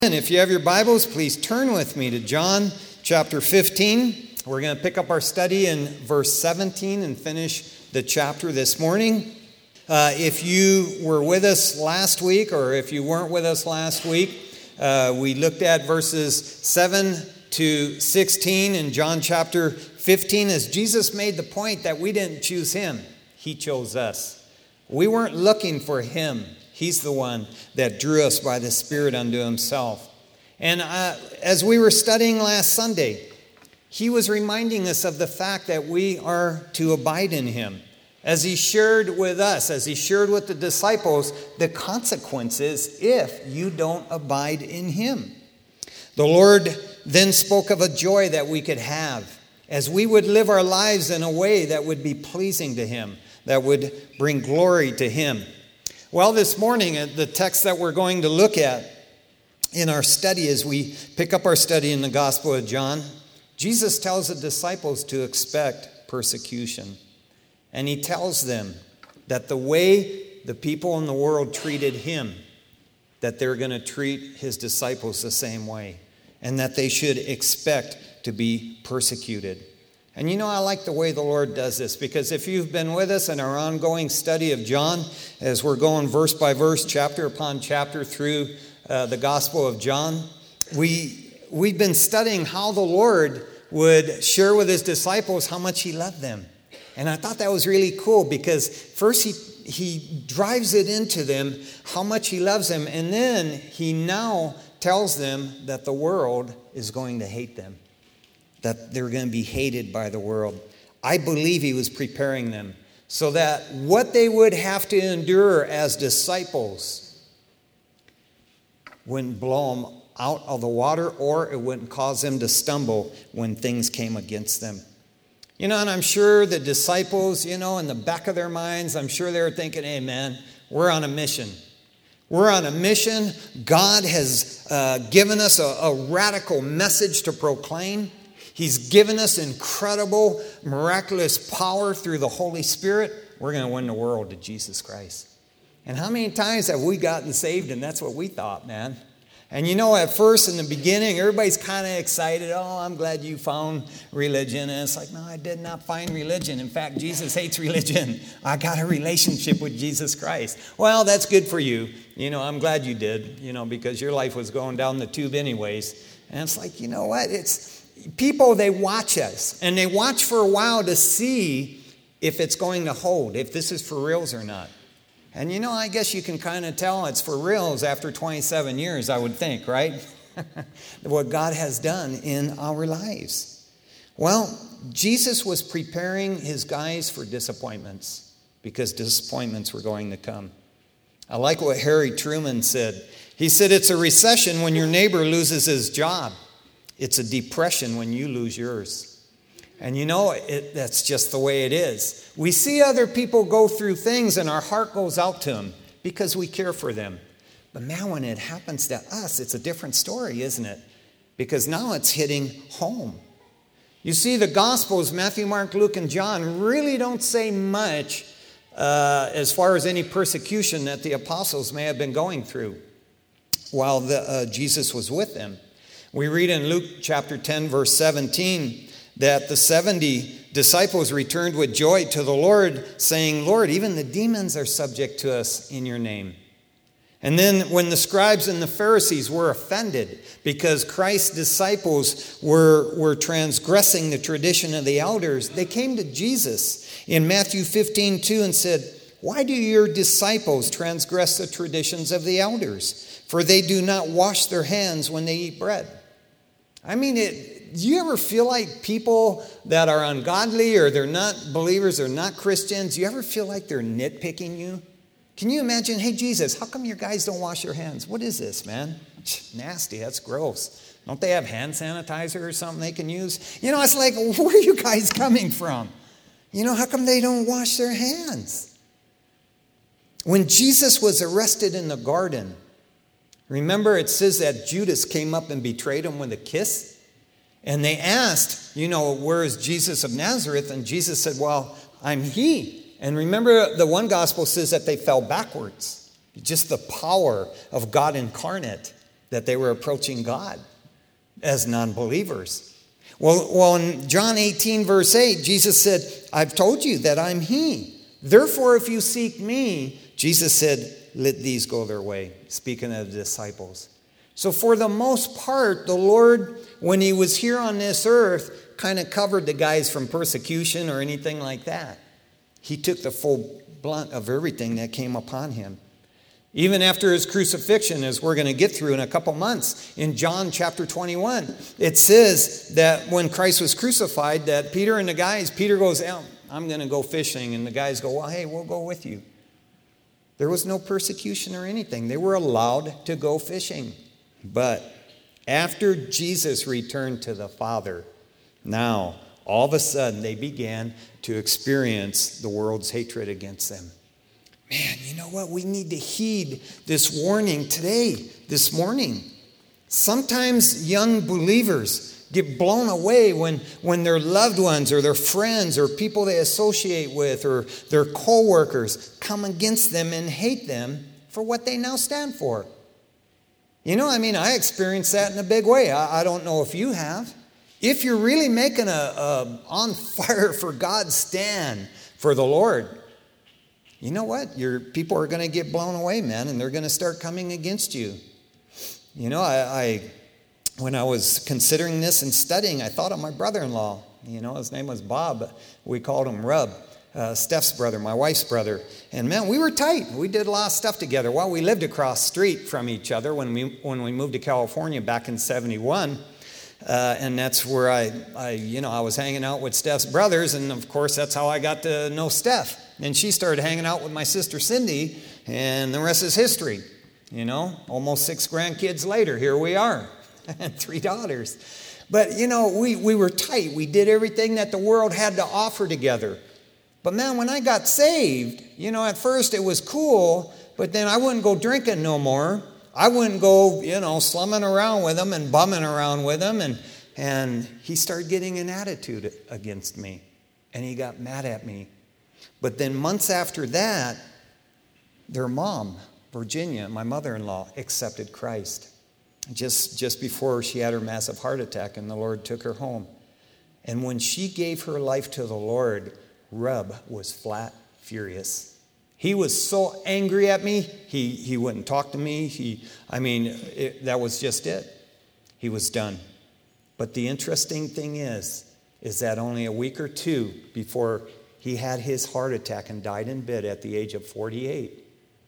And if you have your Bibles, please turn with me to John chapter 15. We're going to pick up our study in verse 17 and finish the chapter this morning. If you were with us last week, or if you weren't with us last week, we looked at verses 7 to 16 in John chapter 15 as Jesus made the point that we didn't choose him. He chose us. We weren't looking for him. He's the one that drew us by the Spirit unto himself. And as we were studying last Sunday, he was reminding us of the fact that we are to abide in him. As he shared with us, as he shared with the disciples, the consequences if you don't abide in him. The Lord then spoke of a joy that we could have as we would live our lives in a way that would be pleasing to him, that would bring glory to him. Well, this morning, the text that we're going to look at in our study as we pick up our study in the Gospel of John, Jesus tells the disciples to expect persecution. And he tells them that the way the people in the world treated him, that they're going to treat his disciples the same way, and that they should expect to be persecuted. And you know, I like the way the Lord does this, because if you've been with us in our ongoing study of John, as we're going verse by verse, chapter upon chapter through the Gospel of John, we've been studying how the Lord would share with his disciples how much he loved them. And I thought that was really cool, because first he drives it into them how much he loves them, and then he now tells them that the world is going to hate them, that they're going to be hated by the world. I believe he was preparing them so that what they would have to endure as disciples wouldn't blow them out of the water, or it wouldn't cause them to stumble when things came against them. You know, and I'm sure the disciples, you know, in the back of their minds, I'm sure they were thinking, hey, man, we're on a mission. We're on a mission. God has given us a radical message to proclaim. He's given us incredible, miraculous power through the Holy Spirit. We're going to win the world to Jesus Christ. And how many times have we gotten saved and that's what we thought, man? And you know, at first, in the beginning, everybody's kind of excited. Oh, I'm glad you found religion. And it's like, no, I did not find religion. In fact, Jesus hates religion. I got a relationship with Jesus Christ. Well, that's good for you. You know, I'm glad you did, you know, because your life was going down the tube anyways. And it's like, you know what? It's people, they watch us. And they watch for a while to see if it's going to hold, if this is for reals or not. And you know, I guess you can kind of tell it's for reals after 27 years, I would think, right? What God has done in our lives. Well, Jesus was preparing his guys for disappointments, because disappointments were going to come. I like what Harry Truman said. He said, it's a recession when your neighbor loses his job. It's a depression when you lose yours. And you know, that's just the way it is. We see other people go through things and our heart goes out to them because we care for them. But man, when it happens to us, it's a different story, isn't it? Because now it's hitting home. You see, the Gospels, Matthew, Mark, Luke, and John, really don't say much as far as any persecution that the apostles may have been going through while Jesus was with them. We read in Luke chapter 10, verse 17, that the 70 disciples returned with joy to the Lord, saying, Lord, even the demons are subject to us in your name. And then when the scribes and the Pharisees were offended because Christ's disciples were transgressing the tradition of the elders, they came to Jesus in Matthew 15:2 and said, why do your disciples transgress the traditions of the elders? For they do not wash their hands when they eat bread. I mean, do you ever feel like people that are ungodly or they're not believers or not Christians, do you ever feel like they're nitpicking you? Can you imagine, hey, Jesus, how come your guys don't wash their hands? What is this, man? Nasty, that's gross. Don't they have hand sanitizer or something they can use? You know, it's like, where are you guys coming from? You know, how come they don't wash their hands? When Jesus was arrested in the garden, remember it says that Judas came up and betrayed him with a kiss? And they asked, you know, where is Jesus of Nazareth? And Jesus said, well, I'm he. And remember, the one gospel says that they fell backwards. Just the power of God incarnate. that they were approaching God as non-believers. Well, in John 18, verse 8, Jesus said, I've told you that I'm He. Therefore, if you seek me, Jesus said, let these go their way, speaking of the disciples. So for the most part, the Lord, when He was here on this earth, kind of covered the guys from persecution or anything like that. He took the full blunt of everything that came upon Him. Even after His crucifixion, as we're going to get through in a couple months, in John chapter 21, it says that when Christ was crucified, that Peter and the guys, Peter goes, I'm going to go fishing. And the guys go, well, hey, we'll go with you. There was no persecution or anything. They were allowed to go fishing. But after Jesus returned to the Father, now, all of a sudden, they began to experience the world's hatred against them. Man, you know what? We need to heed this warning today, this morning. Sometimes young believers get blown away when their loved ones or their friends or people they associate with or their co-workers come against them and hate them for what they now stand for. You know, I experienced that in a big way. I don't know if you have. If you're really making a on fire for God stand for the Lord, you know what? Your people are going to get blown away, man, and they're going to start coming against you. You know, when I was considering this and studying, I thought of my brother-in-law. You know, his name was Bob. We called him Rub. Steph's brother, my wife's brother. And man, we were tight. We did a lot of stuff together. Well, we lived across the street from each other when we moved to California back in 71. And that's where I was hanging out with Steph's brothers, and of course that's how I got to know Steph. And she started hanging out with my sister Cindy, and the rest is history. You know, almost 6 grandkids later, here we are, and 3 daughters. But you know, we were tight. We did everything that the world had to offer together. But man, when I got saved, you know, at first it was cool, but then I wouldn't go drinking no more. I wouldn't go, you know, slumming around with him and bumming around with him. And he started getting an attitude against me. And he got mad at me. But then months after that, their mom, Virginia, my mother-in-law, accepted Christ. Just before she had her massive heart attack and the Lord took her home. And when she gave her life to the Lord, Rub was flat furious. He was so angry at me, he wouldn't talk to me. That was just it. He was done. But the interesting thing is that only a week or 2 before he had his heart attack and died in bed at the age of 48,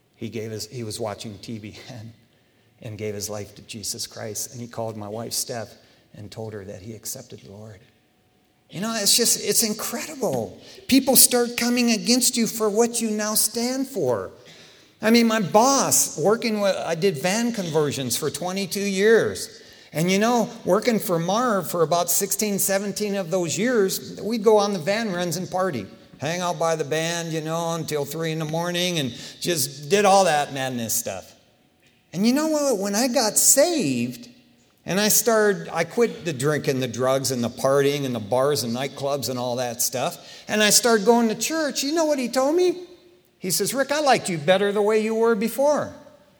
he was watching TV and gave his life to Jesus Christ. And he called my wife Steph and told her that he accepted the Lord. You know, it's incredible. People start coming against you for what you now stand for. I mean, my boss, I did van conversions for 22 years. And you know, working for Marv for about 16, 17 of those years, we'd go on the van runs and party. Hang out by the band, you know, until 3 in the morning and just did all that madness stuff. And you know what? When I got saved, and I quit the drinking, the drugs, and the partying, and the bars and nightclubs and all that stuff. And I started going to church. You know what he told me? He says, Rick, I liked you better the way you were before.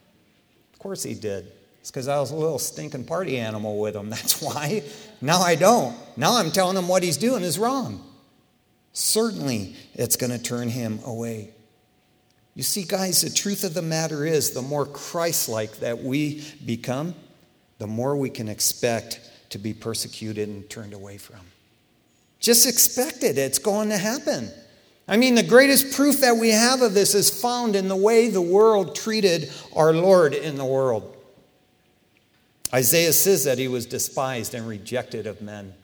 Of course he did. It's because I was a little stinking party animal with him. That's why. Now I don't. Now I'm telling him what he's doing is wrong. Certainly, it's going to turn him away. You see, guys, the truth of the matter is, the more Christ-like that we become, the more we can expect to be persecuted and turned away from. Just expect it. It's going to happen. I mean, the greatest proof that we have of this is found in the way the world treated our Lord in the world. Isaiah says that he was despised and rejected of men.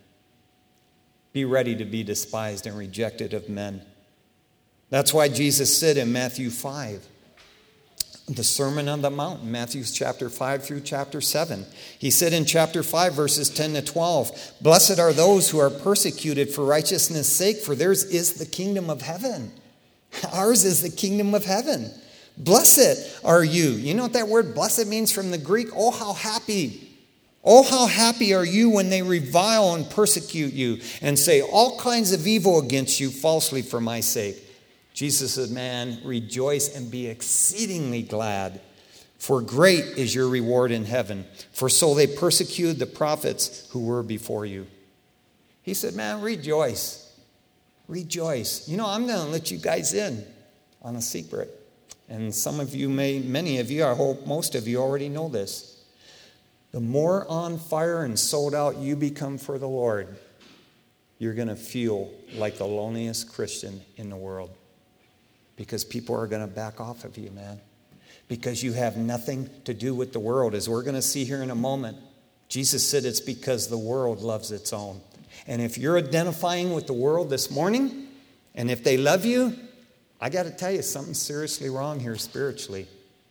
Be ready to be despised and rejected of men. That's why Jesus said in Matthew 5, the Sermon on the Mount, Matthew chapter 5 through chapter 7. He said in chapter 5, verses 10 to 12, Blessed are those who are persecuted for righteousness' sake, for theirs is the kingdom of heaven. Ours is the kingdom of heaven. Blessed are you. You know what that word blessed means from the Greek? Oh, how happy. Oh, how happy are you when they revile and persecute you and say all kinds of evil against you falsely for my sake. Jesus said, man, rejoice and be exceedingly glad, For great is your reward in heaven. For so they persecuted the prophets who were before you. He said, man, rejoice. Rejoice. You know, I'm going to let you guys in on a secret. And some of you many of you, I hope most of you already know this. The more on fire and sold out you become for the Lord, you're going to feel like the loneliest Christian in the world. Because people are going to back off of you, man. Because you have nothing to do with the world. As we're going to see here in a moment, Jesus said it's because the world loves its own. And if you're identifying with the world this morning, and if they love you, I got to tell you, something's seriously wrong here spiritually.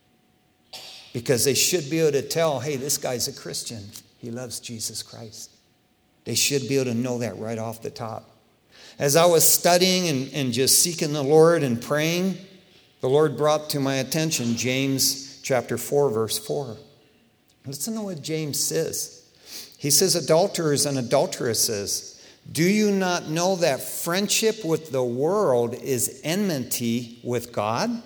Because they should be able to tell, hey, this guy's a Christian. He loves Jesus Christ. They should be able to know that right off the top. As I was studying and just seeking the Lord and praying, the Lord brought to my attention James chapter 4, verse 4. Listen to what James says. He says, adulterers and adulteresses, do you not know that friendship with the world is enmity with God?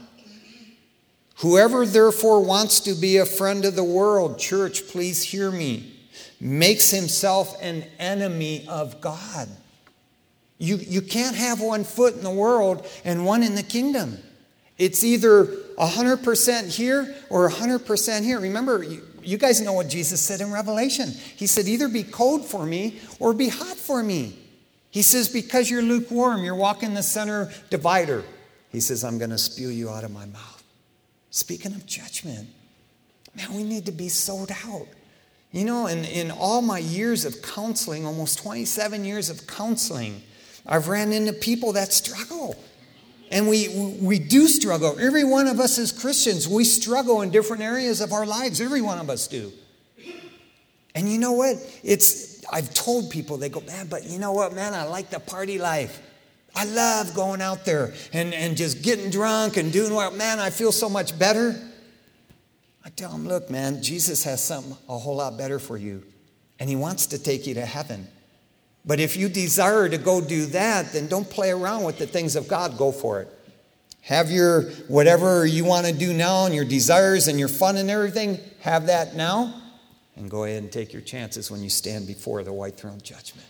Whoever therefore wants to be a friend of the world, church, please hear me, makes himself an enemy of God. You can't have one foot in the world and one in the kingdom. It's either 100% here or 100% here. Remember, you guys know what Jesus said in Revelation. He said, either be cold for me or be hot for me. He says, because you're lukewarm, you're walking the center divider. He says, I'm going to spew you out of my mouth. Speaking of judgment, man, we need to be sold out. You know, in all my years of counseling, almost 27 years of counseling, I've ran into people that struggle. And we do struggle. Every one of us as Christians, we struggle in different areas of our lives. Every one of us do. And you know what? I've told people, they go, man, but you know what, man? I like the party life. I love going out there and just getting drunk and doing what, man, I feel so much better. I tell them, look, man, Jesus has something a whole lot better for you. And he wants to take you to heaven. But if you desire to go do that, then don't play around with the things of God. Go for it. Have your whatever you want to do now and your desires and your fun and everything, have that now. And go ahead and take your chances when you stand before the white throne judgment.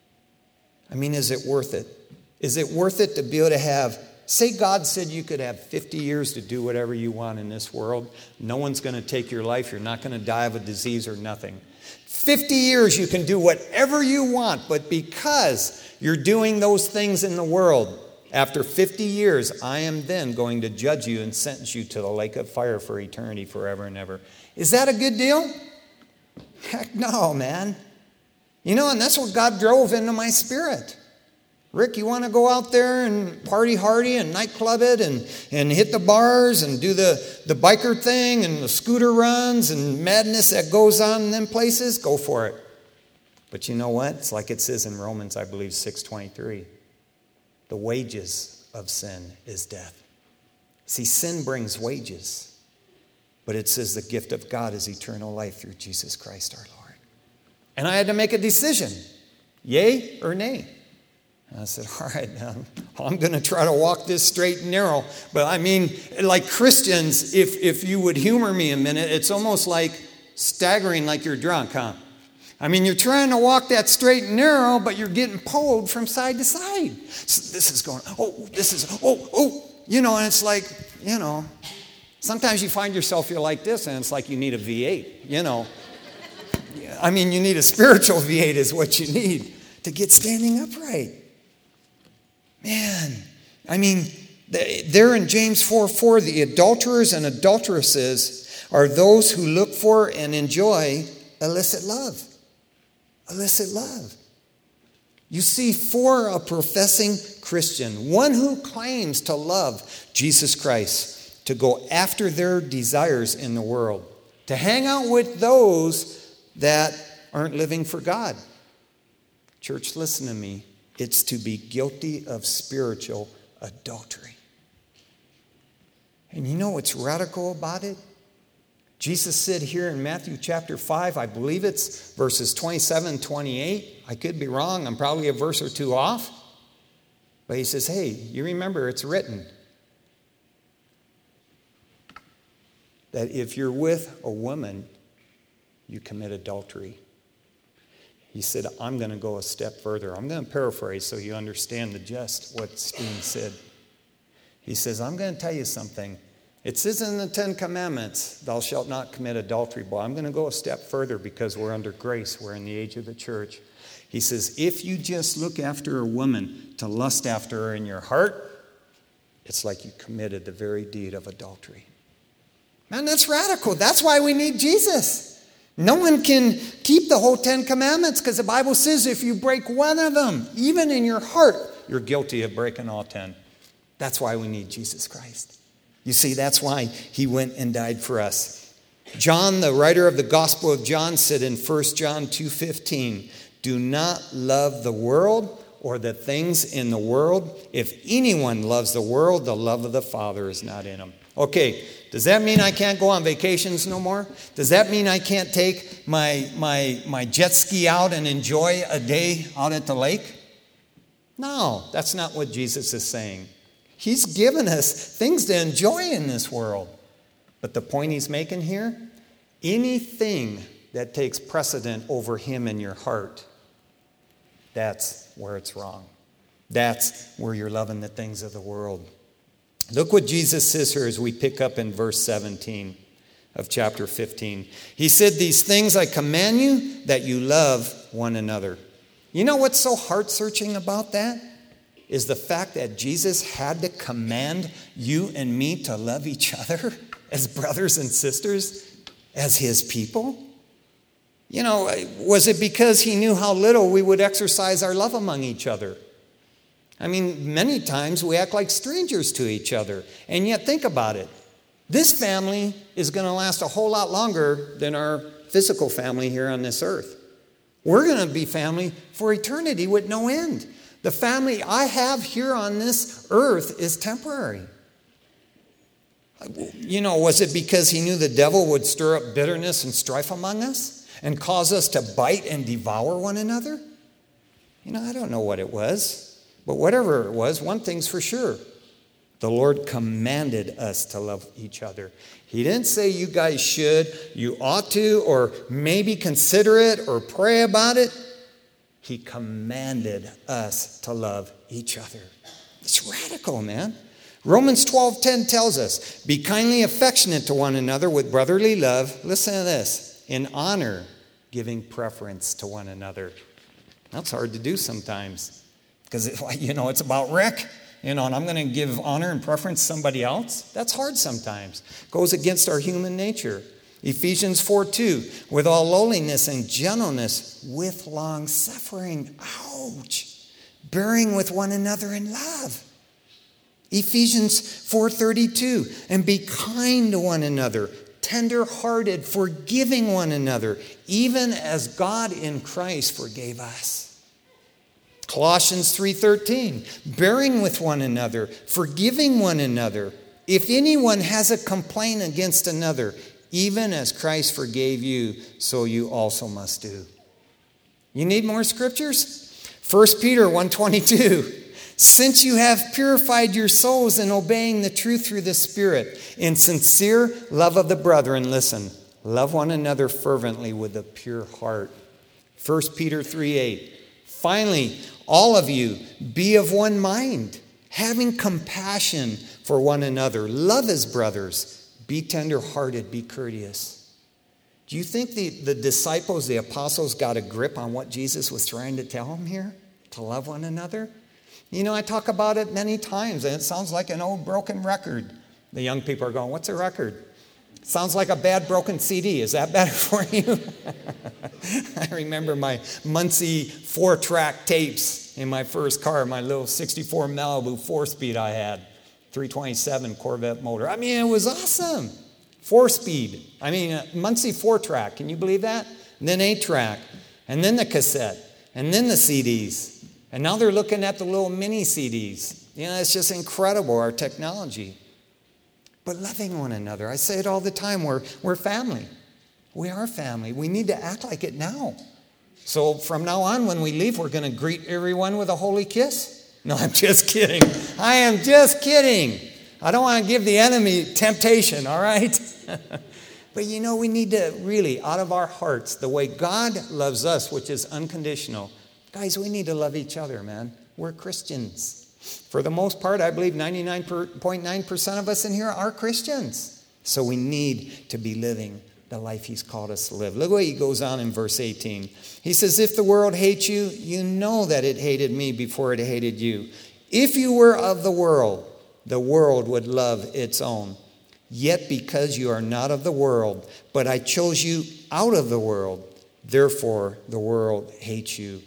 I mean, is it worth it? Is it worth it to be able to have, say God said you could have 50 years to do whatever you want in this world. No one's going to take your life. You're not going to die of a disease or nothing. 50 years you can do whatever you want, but because you're doing those things in the world, after 50 years, I am then going to judge you and sentence you to the lake of fire for eternity, forever and ever. Is that a good deal? Heck no, man. You know, and that's what God drove into my spirit. Rick, you want to go out there and party hardy and nightclub it and hit the bars and do the biker thing and the scooter runs and madness that goes on in them places? Go for it. But you know what? It's like it says in Romans, I believe, 6:23. The wages of sin is death. See, sin brings wages. But it says the gift of God is eternal life through Jesus Christ our Lord. And I had to make a decision. Yay or nay? And I said, all right, I'm going to try to walk this straight and narrow. But I mean, like Christians, if you would humor me a minute, it's almost like staggering like you're drunk, huh? I mean, you're trying to walk that straight and narrow, but you're getting pulled from side to side. So this is going, you know, and it's like, you know, sometimes you find yourself, you're like this, and it's like you need a V8, you know. I mean, you need a spiritual V8 is what you need to get standing upright. Man, I mean, there in James 4:4, the adulterers and adulteresses are those who look for and enjoy illicit love. Illicit love. You see, for a professing Christian, one who claims to love Jesus Christ, to go after their desires in the world, to hang out with those that aren't living for God. Church, listen to me. It's to be guilty of spiritual adultery. And you know what's radical about it? Jesus said here in Matthew chapter 5, I believe it's verses 27 and 28. I could be wrong. I'm probably a verse or two off. But he says, hey, you remember it's written that if you're with a woman, you commit adultery. He said, I'm going to go a step further. I'm going to paraphrase so you understand the gist, what's being said. He says, I'm going to tell you something. It says in the 10 Commandments, thou shalt not commit adultery. But I'm going to go a step further because we're under grace. We're in the age of the church. He says, if you just look after a woman to lust after her in your heart, it's like you committed the very deed of adultery. Man, that's radical. That's why we need Jesus. No one can keep the whole 10 Commandments because the Bible says if you break one of them, even in your heart, you're guilty of breaking all 10. That's why we need Jesus Christ. You see, that's why he went and died for us. John, the writer of the Gospel of John, said in 1 John 2:15, do not love the world or the things in the world. If anyone loves the world, the love of the Father is not in him. Okay, does that mean I can't go on vacations no more? Does that mean I can't take my jet ski out and enjoy a day out at the lake? No, that's not what Jesus is saying. He's given us things to enjoy in this world. But the point he's making here, anything that takes precedent over him in your heart, that's where it's wrong. That's where you're loving the things of the world. Look what Jesus says here as we pick up in verse 17 of chapter 15. He said, these things I command you, that you love one another. You know what's so heart-searching about that? Is the fact that Jesus had to command you and me to love each other as brothers and sisters, as his people. You know, was it because he knew how little we would exercise our love among each other? I mean, many times we act like strangers to each other. And yet, think about it. This family is going to last a whole lot longer than our physical family here on this earth. We're going to be family for eternity with no end. The family I have here on this earth is temporary. You know, was it because he knew the devil would stir up bitterness and strife among us and cause us to bite and devour one another? You know, I don't know what it was. But whatever it was, one thing's for sure. The Lord commanded us to love each other. He didn't say you guys should, you ought to, or maybe consider it or pray about it. He commanded us to love each other. It's radical, man. Romans 12:10 tells us, be kindly affectionate to one another with brotherly love. Listen to this. In honor, giving preference to one another. That's hard to do sometimes. Because, you know, it's about Rick. You know, and I'm going to give honor and preference to somebody else. That's hard sometimes. Goes against our human nature. Ephesians 4:2, with all lowliness and gentleness, with long suffering. Ouch. Bearing with one another in love. Ephesians 4:32, and be kind to one another, tender-hearted, forgiving one another, even as God in Christ forgave us. Colossians 3:13, bearing with one another, forgiving one another. If anyone has a complaint against another, even as Christ forgave you, so you also must do. You need more scriptures? 1 Peter 1:22, since you have purified your souls in obeying the truth through the Spirit, in sincere love of the brethren, listen, love one another fervently with a pure heart. 1 Peter 3:8, finally, all of you, be of one mind, having compassion for one another. Love as brothers. Be tender-hearted. Be courteous. Do you think the disciples, the apostles, got a grip on what Jesus was trying to tell them here? To love one another? You know, I talk about it many times, and it sounds like an old broken record. The young people are going, what's a record? It sounds like a bad broken CD. Is that better for you? I remember my Muncie 4-track tapes in my first car, my little 64 Malibu 4-speed I had. 327 Corvette motor. I mean, it was awesome. 4-speed. I mean, Muncie 4-track. Can you believe that? And then 8-track. And then the cassette. And then the CDs. And now they're looking at the little mini CDs. You know, it's just incredible, our technology. But loving one another. I say it all the time. We're family. We are family. We need to act like it now. So from now on, when we leave, we're going to greet everyone with a holy kiss. No, I'm just kidding. I am just kidding. I don't want to give the enemy temptation, all right? But we need to really, out of our hearts, the way God loves us, which is unconditional, guys, we need to love each other, man. We're Christians. For the most part, I believe 99.9% of us in here are Christians. So we need to be living the life he's called us to live. Look what he goes on in verse 18. He says, if the world hates you, you know that it hated me before it hated you. If you were of the world would love its own. Yet because you are not of the world, but I chose you out of the world, therefore the world hates you.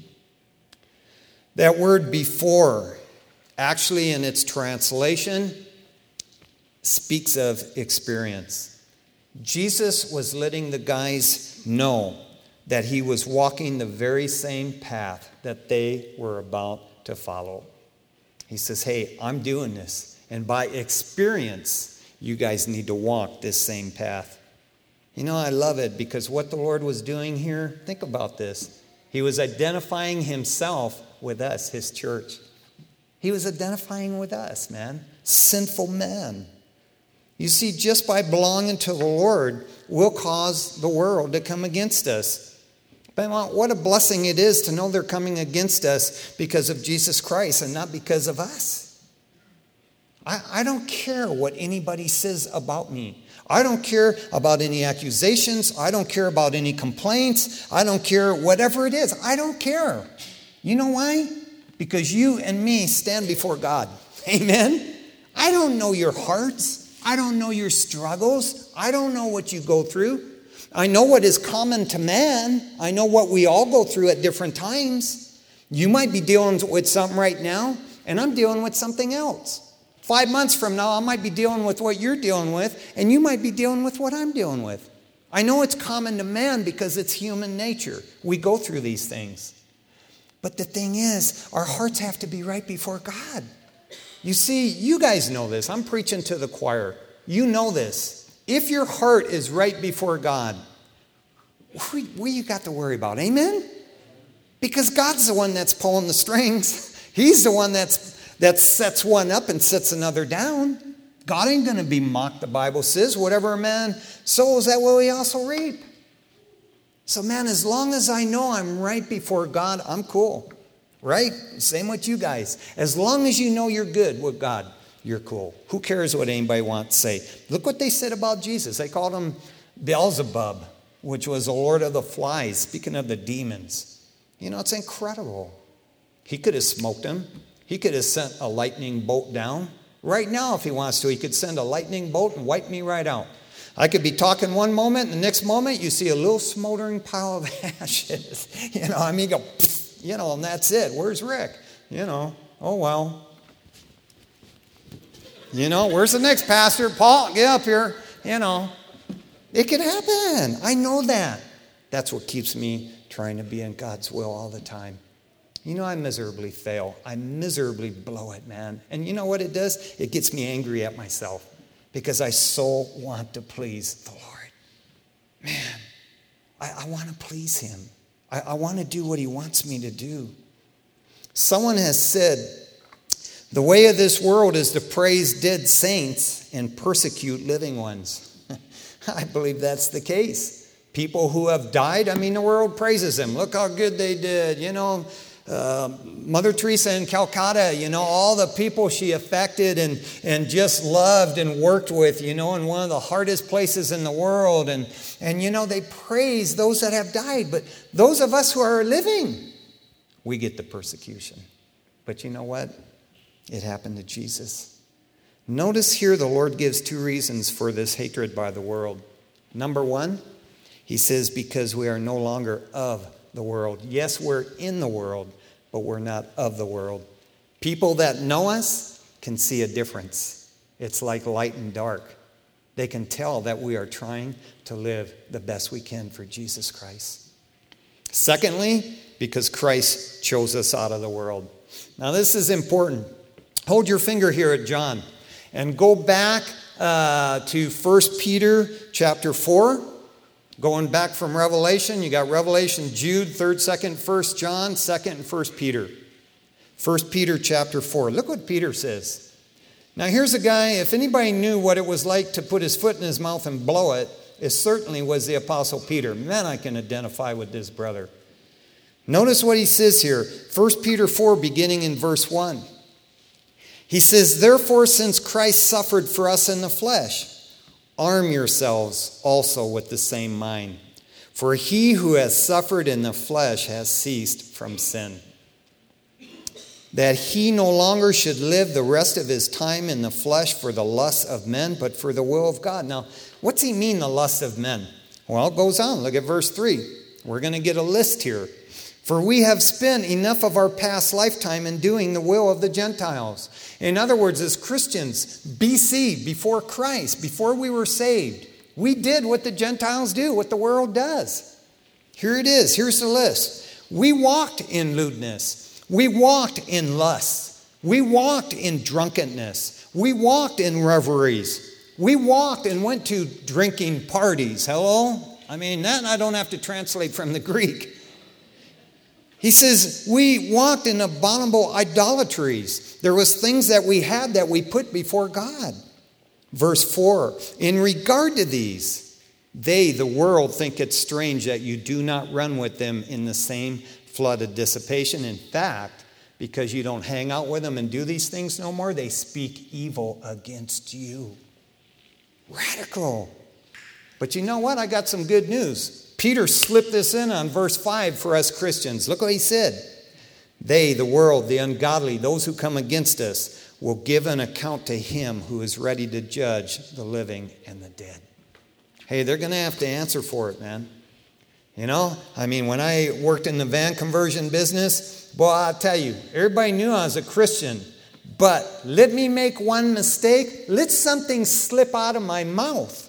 That word before, actually in its translation, speaks of experience. Jesus was letting the guys know that he was walking the very same path that they were about to follow. He says, hey, I'm doing this. And by experience, you guys need to walk this same path. I love it because what the Lord was doing here, think about this. He was identifying himself with us, his church. He was identifying with us, man. Sinful men. You see, just by belonging to the Lord, we'll cause the world to come against us. But what a blessing it is to know they're coming against us because of Jesus Christ and not because of us. I don't care what anybody says about me. I don't care about any accusations. I don't care about any complaints. I don't care whatever it is. I don't care. You know why? Because you and me stand before God. Amen? I don't know your hearts. I don't know your struggles. I don't know what you go through. I know what is common to man. I know what we all go through at different times. You might be dealing with something right now, and I'm dealing with something else. 5 months from now, I might be dealing with what you're dealing with, and you might be dealing with what I'm dealing with. I know it's common to man because it's human nature. We go through these things. But the thing is, our hearts have to be right before God. You see, you guys know this. I'm preaching to the choir. You know this. If your heart is right before God, what you got to worry about? Amen? Because God's the one that's pulling the strings. He's the one that sets one up and sets another down. God ain't going to be mocked, the Bible says. Whatever a man sows, that will he also reap. So, man, as long as I know I'm right before God, I'm cool. Right? Same with you guys. As long as you know you're good with God, you're cool. Who cares what anybody wants to say? Look what they said about Jesus. They called him Beelzebub, which was the Lord of the Flies, speaking of the demons. It's incredible. He could have smoked him. He could have sent a lightning bolt down. Right now, if he wants to, he could send a lightning bolt and wipe me right out. I could be talking one moment, and the next moment, you see a little smoldering pile of ashes. Go, and that's it. Where's Rick? Oh, well. Where's the next pastor? Paul, get up here. It could happen. I know that. That's what keeps me trying to be in God's will all the time. I miserably fail. I miserably blow it, man. And you know what it does? It gets me angry at myself because I so want to please the Lord. Man, I want to please him. I want to do what he wants me to do. Someone has said, the way of this world is to praise dead saints and persecute living ones. I believe that's the case. People who have died, the world praises them. Look how good they did. Mother Teresa in Calcutta, all the people she affected and just loved and worked with, in one of the hardest places in the world. And they praise those that have died. But those of us who are living, we get the persecution. But you know what? It happened to Jesus. Notice here the Lord gives two reasons for this hatred by the world. Number one, he says, because we are no longer of the world. Yes, we're in the world, but we're not of the world. People that know us can see a difference. It's like light and dark. They can tell that we are trying to live the best we can for Jesus Christ. Secondly, because Christ chose us out of the world. Now this is important. Hold your finger here at John and go back to 1 Peter chapter 4. Going back from Revelation, you got Revelation, Jude, 3rd, 2nd, 1 John, 2nd, and 1 Peter. 1 Peter chapter 4. Look what Peter says. Now here's a guy, if anybody knew what it was like to put his foot in his mouth and blow it, it certainly was the Apostle Peter. Man, I can identify with this brother. Notice what he says here. 1 Peter 4, beginning in verse 1. He says, therefore, since Christ suffered for us in the flesh, arm yourselves also with the same mind. For he who has suffered in the flesh has ceased from sin, that he no longer should live the rest of his time in the flesh for the lusts of men, but for the will of God. Now, what's he mean, the lust of men? Well, it goes on. Look at verse 3. We're going to get a list here. For we have spent enough of our past lifetime in doing the will of the Gentiles. In other words, as Christians, BC, before Christ, before we were saved, we did what the Gentiles do, what the world does. Here it is. Here's the list. We walked in lewdness. We walked in lust. We walked in drunkenness. We walked in revelries. We walked and went to drinking parties. Hello? I mean, that I don't have to translate from the Greek. He says, we walked in abominable idolatries. There was things that we had that we put before God. Verse 4, in regard to these, they, the world, think it strange that you do not run with them in the same flood of dissipation. In fact, because you don't hang out with them and do these things no more, they speak evil against you. Radical. But you know what? I got some good news. Peter slipped this in on verse 5 for us Christians. Look what he said. They, the world, the ungodly, those who come against us, will give an account to him who is ready to judge the living and the dead. Hey, they're going to have to answer for it, man. You know, I mean, when I worked in the van conversion business, boy, I'll tell you, everybody knew I was a Christian. But let me make one mistake. Let something slip out of my mouth.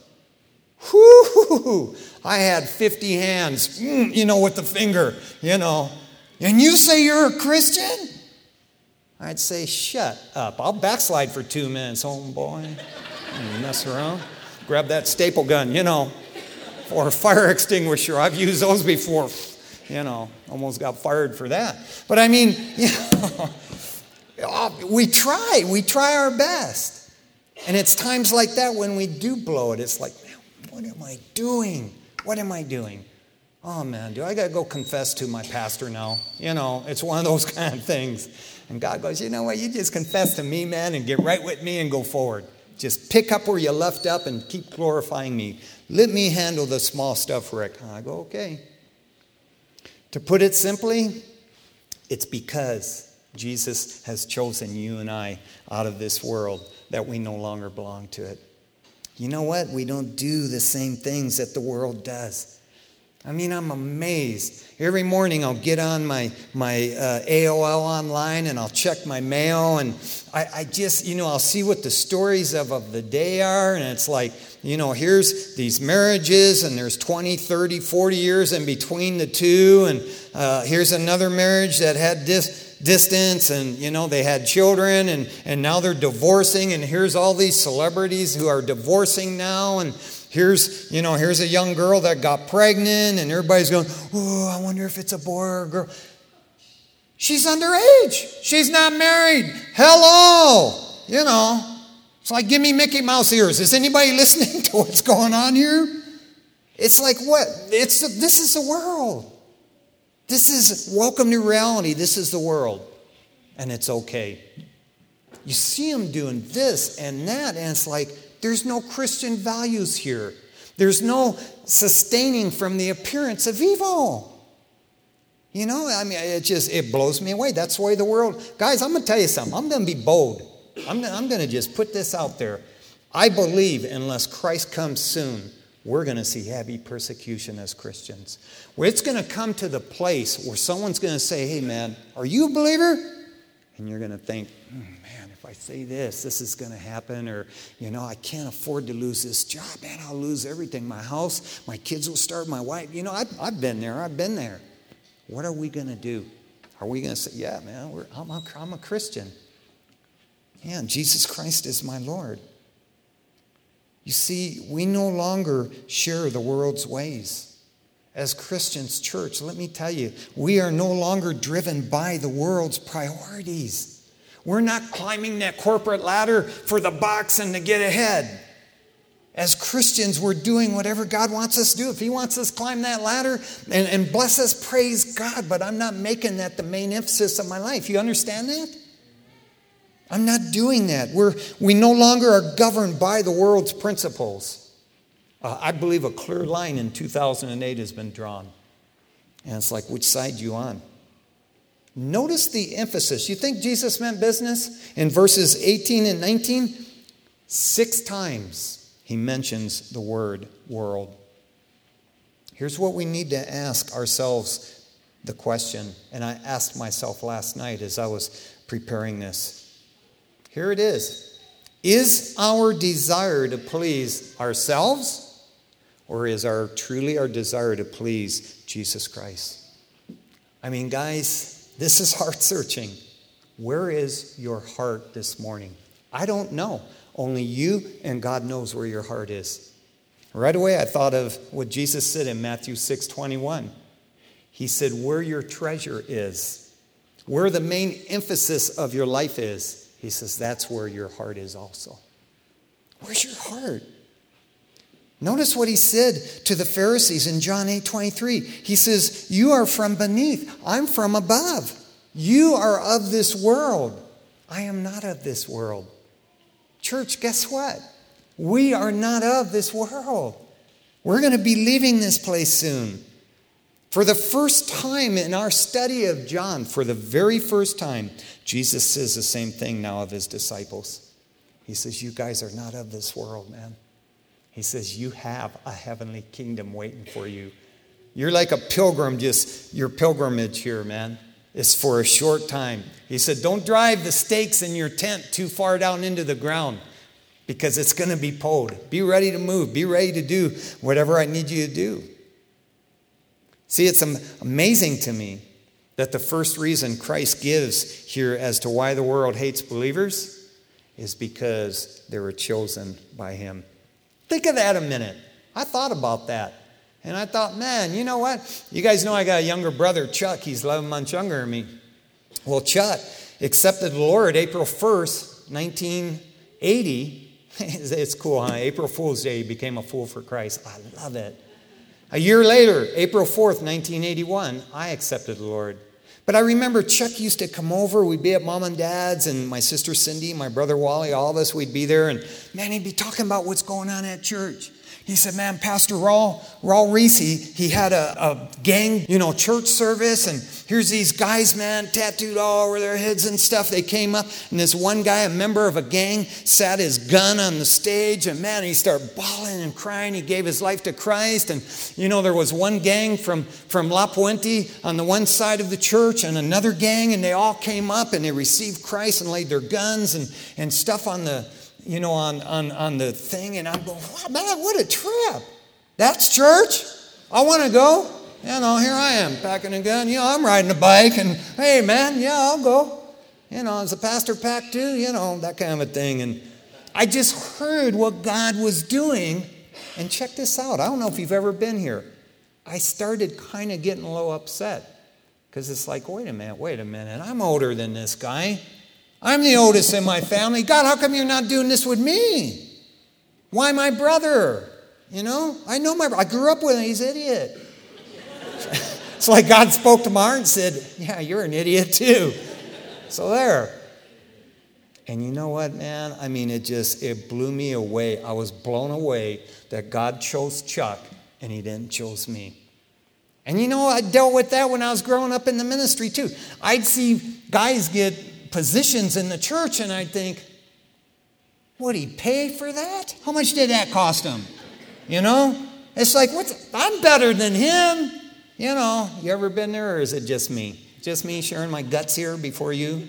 Whoo! I had 50 hands, with the finger, And you say you're a Christian? I'd say, shut up. I'll backslide for 2 minutes, homeboy. Mess around. Grab that staple gun, or a fire extinguisher. I've used those before. Almost got fired for that. But I mean, we try our best. And it's times like that when we do blow it. It's like, man, what am I doing? What am I doing? Oh, man, do I got to go confess to my pastor now? It's one of those kind of things. And God goes, you know what? You just confess to me, man, and get right with me and go forward. Just pick up where you left up and keep glorifying me. Let me handle the small stuff, Rick. I go, okay. To put it simply, it's because Jesus has chosen you and I out of this world that we no longer belong to it. You know what? We don't do the same things that the world does. I mean, I'm amazed. Every morning I'll get on my AOL online and I'll check my mail, and I just, I'll see what the stories of the day are, and it's like, here's these marriages, and there's 20, 30, 40 years in between the two, and here's another marriage that had distance, and they had children, and now they're divorcing, and here's all these celebrities who are divorcing now, and here's a young girl that got pregnant, and everybody's going, oh, I wonder if it's a boy or a girl. She's underage. She's not married. Hello. It's like, give me Mickey Mouse ears. Is anybody listening to what's going on here? It's like what? This is the world. This is welcome to reality. This is the world. And it's okay. You see them doing this and that, and it's like, there's no Christian values here. There's no sustaining from the appearance of evil. It blows me away. That's the way the world... Guys, I'm going to tell you something. I'm going to be bold. I'm going to just put this out there. I believe unless Christ comes soon, we're going to see heavy persecution as Christians. Where it's going to come to the place where someone's going to say, hey, man, are you a believer? And you're going to think, man, if I say this is going to happen. Or, I can't afford to lose this job. Man, I'll lose everything. My house, my kids will starve, my wife. I've been there. I've been there. What are we going to do? Are we going to say, yeah, man, I'm a Christian. Yeah, and Jesus Christ is my Lord. You see, we no longer share the world's ways. As Christians, church, let me tell you, we are no longer driven by the world's priorities. We're not climbing that corporate ladder for the box and to get ahead. As Christians, we're doing whatever God wants us to do. If He wants us to climb that ladder and bless us, praise God. But I'm not making that the main emphasis of my life. You understand that? I'm not doing that. We no longer are governed by the world's principles. I believe a clear line in 2008 has been drawn. And it's like, which side you on? Notice the emphasis. You think Jesus meant business? In verses 18 and 19, 6 times He mentions the word world. Here's what we need to ask ourselves the question, and I asked myself last night as I was preparing this. Here it is. Is our desire to please ourselves, or is truly our desire to please Jesus Christ? I mean, guys, this is heart searching. Where is your heart this morning? I don't know. Only you and God knows where your heart is. Right away, I thought of what Jesus said in Matthew 6:21. He said, where your treasure is, where the main emphasis of your life is, He says, that's where your heart is also. Where's your heart? Notice what He said to the Pharisees in John 8:23. He says, you are from beneath. I'm from above. You are of this world. I am not of this world. Church, guess what? We are not of this world. We're going to be leaving this place soon. For the first time in our study of John, for the very first time, Jesus says the same thing now of His disciples. He says, you guys are not of this world, man. He says, you have a heavenly kingdom waiting for you. You're like a pilgrim, just your pilgrimage here, man. It's for a short time. He said, don't drive the stakes in your tent too far down into the ground because it's going to be pulled. Be ready to move. Be ready to do whatever I need you to do. See, it's amazing to me that the first reason Christ gives here as to why the world hates believers is because they were chosen by Him. Think of that a minute. I thought about that. And I thought, man, you know what? You guys know I got a younger brother, Chuck. He's 11 months younger than me. Well, Chuck accepted the Lord April 1st, 1980. It's cool, huh? April Fool's Day, he became a fool for Christ. I love it. A year later, April 4th, 1981, I accepted the Lord. But I remember Chuck used to come over. We'd be at Mom and Dad's, and my sister Cindy, my brother Wally, all of us, we'd be there. And, man, he'd be talking about what's going on at church. He said, man, Pastor Raul Reese, he had a gang, church service. And here's these guys, man, tattooed all over their heads and stuff. They came up, and this one guy, a member of a gang, sat his gun on the stage. And, man, he started bawling and crying. He gave his life to Christ. And, there was one gang from La Puente on the one side of the church and another gang. And they all came up, and they received Christ and laid their guns and stuff on the on the thing, and I'm going, wow, man, what a trip. That's church. I want to go. Here I am, packing a gun. I'm riding a bike, and hey, man, yeah, I'll go. Is the pastor packed too? That kind of a thing. And I just heard what God was doing, and check this out. I don't know if you've ever been here. I started kind of getting a little upset, because it's like, wait a minute. I'm older than this guy. I'm the oldest in my family. God, how come you're not doing this with me? Why my brother? I know my brother. I grew up with him. He's an idiot. It's like God spoke to my heart and said, yeah, you're an idiot too. So there. And you know what, man? I mean, it blew me away. I was blown away that God chose Chuck and He didn't choose me. And I dealt with that when I was growing up in the ministry too. I'd see guys get positions in the church, and I'd think, would he pay for that? How much did that cost him? It's like, I'm better than him. You ever been there, or is it just me? Just me sharing my guts here before you?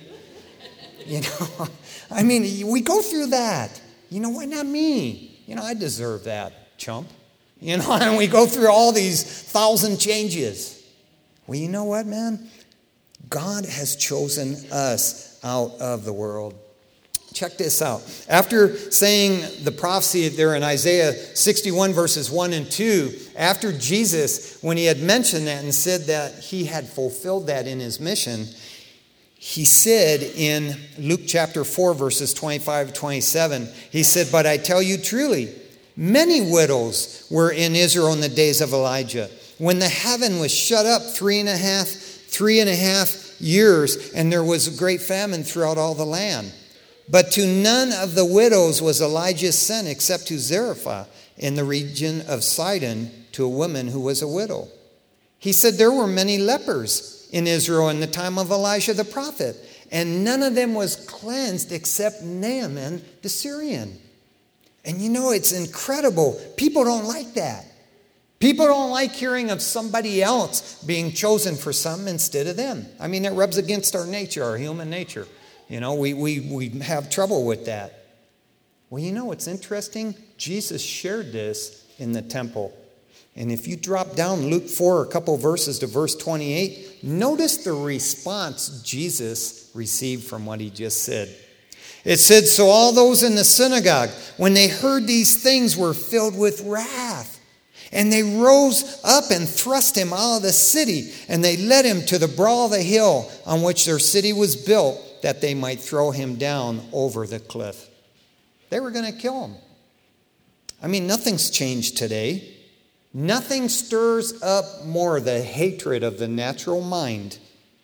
I mean, we go through that. Why not me? I deserve that, chump. And we go through all these 1,000 changes. Well, you know what, man? God has chosen us out of the world. Check this out. After saying the prophecy there in Isaiah 61 verses 1 and 2, after Jesus, when He had mentioned that and said that He had fulfilled that in His mission, He said in Luke chapter 4, verses 25 to 27, he said, "But I tell you truly, many widows were in Israel in the days of Elijah, when the heaven was shut up 3.5 years, and there was a great famine throughout all the land. But to none of the widows was Elijah sent, except to Zarephath in the region of Sidon, to a woman who was a widow." He said there were many lepers in Israel in the time of Elijah the prophet, and none of them was cleansed except Naaman the Syrian. And you know, it's incredible. People don't like that. People don't like hearing of somebody else being chosen for something instead of them. I mean, it rubs against our nature, our human nature. You know, we have trouble with that. Well, you know what's interesting? Jesus shared this in the temple. And if you drop down Luke 4, a couple verses to verse 28, notice the response Jesus received from what he just said. It said, "So all those in the synagogue, when they heard these things, were filled with wrath. And they rose up and thrust him out of the city, and they led him to the brow of the hill on which their city was built, that they might throw him down over the cliff." They were going to kill him. I mean, nothing's changed today. Nothing stirs up more the hatred of the natural mind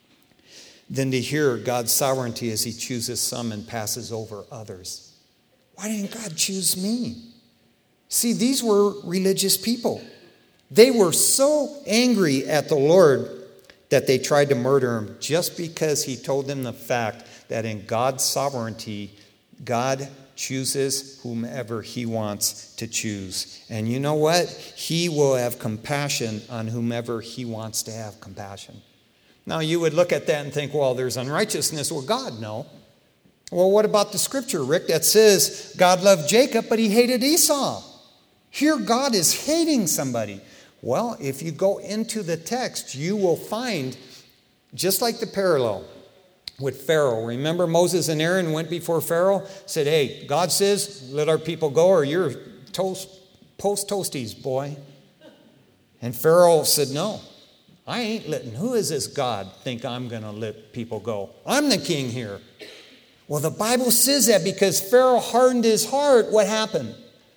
than to hear God's sovereignty as he chooses some and passes over others. Why didn't God choose me? See, these were religious people. They were so angry at the Lord that they tried to murder him just because he told them the fact that in God's sovereignty, God chooses whomever he wants to choose. And you know what? He will have compassion on whomever he wants to have compassion. Now, you would look at that and think, well, there's unrighteousness. Well, God, no. Well, what about the scripture, Rick, that says God loved Jacob, but he hated Esau? Here, God is hating somebody. Well, if you go into the text, you will find, just like the parallel with Pharaoh. Remember Moses and Aaron went before Pharaoh, said, "Hey, God says, let our people go, or you're post-toasties, boy." And Pharaoh said, "No, I ain't letting. Who is this God think I'm going to let people go? I'm the king here." Well, the Bible says that because Pharaoh hardened his heart, what happened?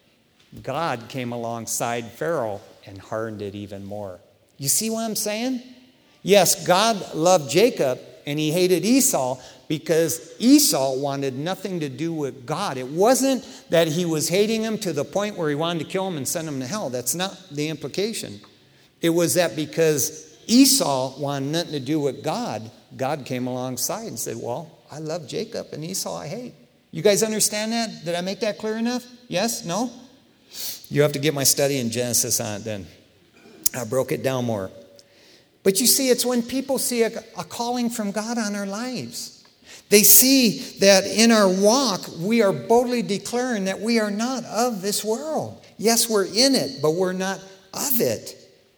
God came alongside Pharaoh and hardened it even more. You see what I'm saying? Yes, God loved Jacob, and he hated Esau because Esau wanted nothing to do with God. It wasn't that he was hating him to the point where he wanted to kill him and send him to hell. That's not the implication. It was that because Esau wanted nothing to do with God, God came alongside and said, "Well, I love Jacob and Esau I hate." You guys understand that? Did I make that clear enough? Yes? No? You have to get my study in Genesis on it then. I broke it down more. But you see, it's when people see a calling from God on our lives. They see that in our walk, we are boldly declaring that we are not of this world. Yes, we're in it, but we're not of it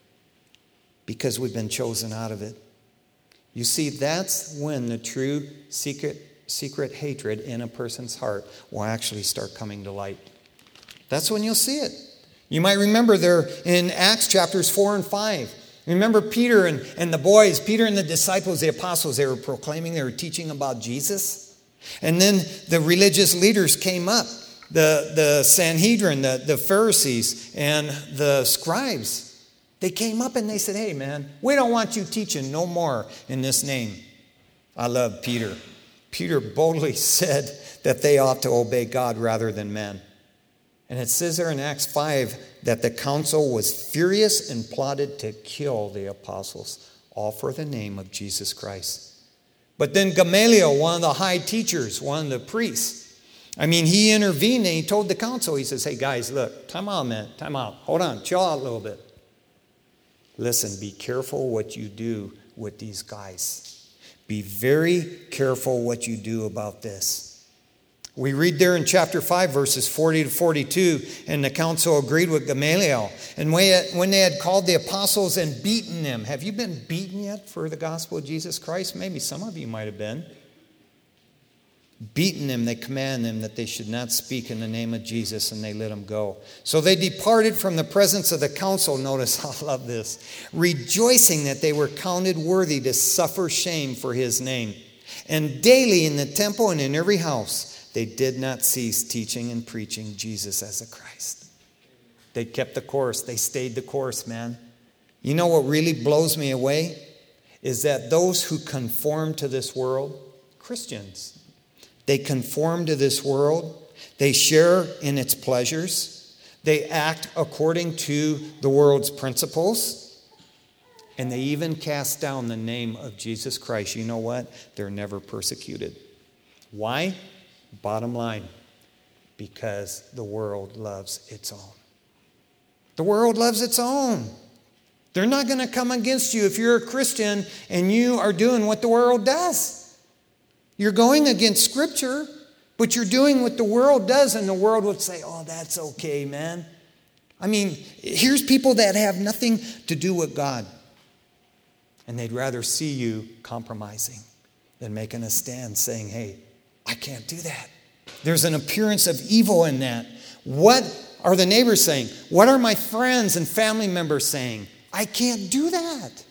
because we've been chosen out of it. You see, that's when the true secret hatred in a person's heart will actually start coming to light. That's when you'll see it. You might remember there in Acts chapters 4 and 5. Remember Peter and the boys, Peter and the disciples, the apostles, they were proclaiming, they were teaching about Jesus. And then the religious leaders came up, the Sanhedrin, the Pharisees, and the scribes. They came up and they said, "Hey, man, we don't want you teaching no more in this name." I love Peter. Peter boldly said that they ought to obey God rather than men. And it says there in Acts 5 that the council was furious and plotted to kill the apostles, all for the name of Jesus Christ. But then Gamaliel, one of the high teachers, one of the priests, he intervened and he told the council, he says, "Hey guys, look, time out, man, time out. Hold on, chill out a little bit. Listen, be careful what you do with these guys. Be very careful what you do about this." We read there in chapter 5, verses 40 to 42, and the council agreed with Gamaliel. And when they had called the apostles and beaten them. Have you been beaten yet for the gospel of Jesus Christ? Maybe some of you might have been. Beaten them, they commanded them that they should not speak in the name of Jesus, and they let them go. So they departed from the presence of the council. Notice, I love this. Rejoicing that they were counted worthy to suffer shame for his name. And daily in the temple and in every house, they did not cease teaching and preaching Jesus as the Christ. They kept the course. They stayed the course, man. You know what really blows me away? Is that those who conform to this world, Christians, they conform to this world. They share in its pleasures. They act according to the world's principles. And they even cast down the name of Jesus Christ. You know what? They're never persecuted. Why? Bottom line, because the world loves its own. The world loves its own. They're not going to come against you if you're a Christian and you are doing what the world does. You're going against Scripture, but you're doing what the world does, and the world would say, oh, that's okay, man. I mean, here's people that have nothing to do with God, and they'd rather see you compromising than making a stand saying, hey, I can't do that. There's an appearance of evil in that. What are the neighbors saying? What are my friends and family members saying? I can't do that.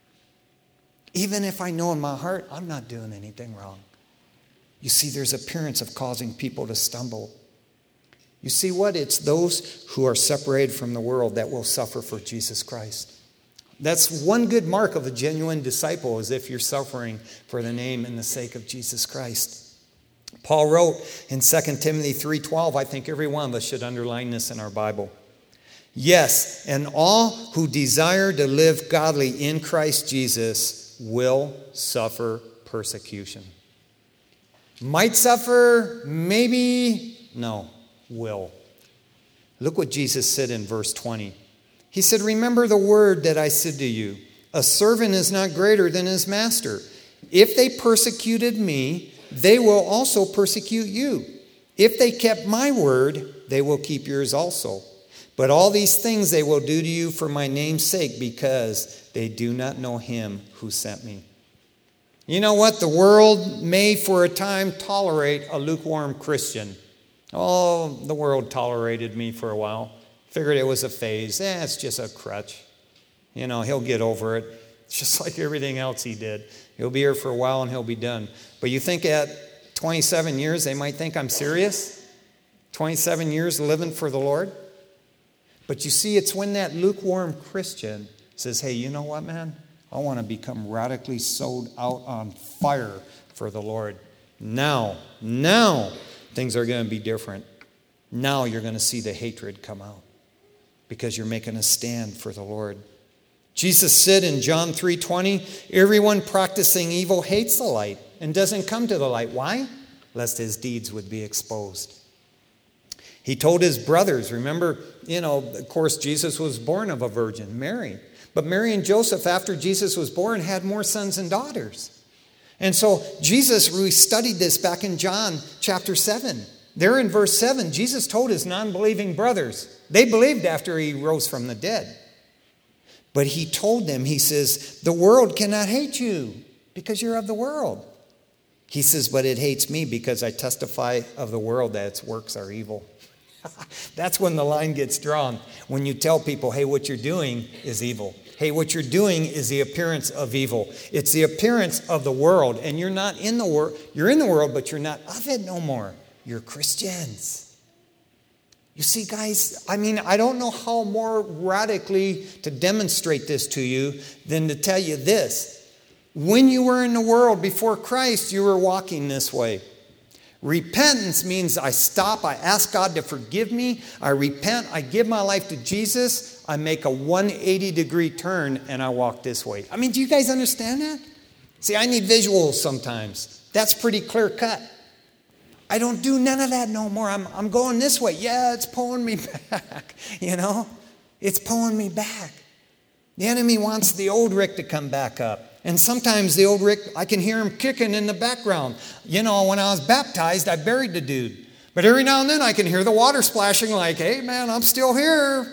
Even if I know in my heart I'm not doing anything wrong. You see, there's appearance of causing people to stumble. You see what? It's those who are separated from the world that will suffer for Jesus Christ. That's one good mark of a genuine disciple, is if you're suffering for the name and the sake of Jesus Christ. Paul wrote in 2 Timothy 3:12, I think every one of us should underline this in our Bible. Yes, and all who desire to live godly in Christ Jesus will suffer persecution. Might suffer, maybe, no, will. Look what Jesus said in verse 20. He said, remember the word that I said to you, a servant is not greater than his master. If they persecuted me, they will also persecute you. If they kept my word, they will keep yours also. But all these things they will do to you for my name's sake, because they do not know him who sent me. You know what? The world may for a time tolerate a lukewarm Christian. Oh, the world tolerated me for a while. Figured it was a phase. It's just a crutch. You know, he'll get over it. It's just like everything else he did. He'll be here for a while and he'll be done. But you think at 27 years they might think I'm serious? 27 years living for the Lord? But you see, it's when that lukewarm Christian says, hey, you know what, man? I want to become radically sold out on fire for the Lord. Now, things are going to be different. Now you're going to see the hatred come out because you're making a stand for the Lord. Jesus said in John 3:20, everyone practicing evil hates the light and doesn't come to the light. Why? Lest his deeds would be exposed. He told his brothers, remember, of course, Jesus was born of a virgin, Mary. But Mary and Joseph, after Jesus was born, had more sons and daughters. And so Jesus, we studied this back in John chapter 7. There in verse 7, Jesus told his non-believing brothers, they believed after he rose from the dead. But he told them, he says, the world cannot hate you because you're of the world. He says, but it hates me because I testify of the world that its works are evil. That's when the line gets drawn. When you tell people, hey, what you're doing is evil. Hey, what you're doing is the appearance of evil. It's the appearance of the world. And you're not in the world. You're in the world, but you're not of it no more. You're Christians. You see, guys, I don't know how more radically to demonstrate this to you than to tell you this. When you were in the world before Christ, you were walking this way. Repentance means I stop, I ask God to forgive me, I repent, I give my life to Jesus, I make a 180-degree turn, and I walk this way. Do you guys understand that? See, I need visuals sometimes. That's pretty clear cut. I don't do none of that no more. I'm going this way. Yeah, it's pulling me back, It's pulling me back. The enemy wants the old Rick to come back up. And sometimes the old Rick, I can hear him kicking in the background. When I was baptized, I buried the dude. But every now and then I can hear the water splashing like, hey, man, I'm still here.